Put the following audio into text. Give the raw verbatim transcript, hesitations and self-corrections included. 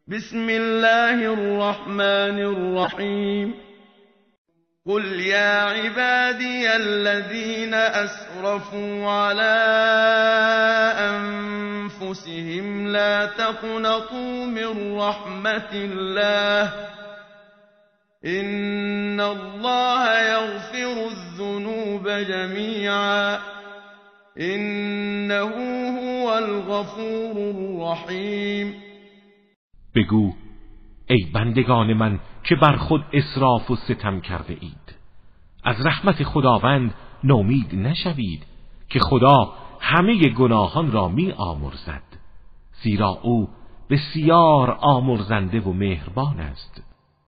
بسم الله الرحمن الرحیم. قل يا عبادي الذين أسرفوا على أنفسهم لا تقنطوا من رحمة الله إن الله يغفر الذنوب جميعا إنه هو الغفور الرحیم. بگو ای بندگان من که بر خود اسراف و ستم کرده اید، از رحمت خداوند نومید نشوید که خدا همه گناهان را می آمرزد، زیرا او بسیار آمرزنده و مهربان است.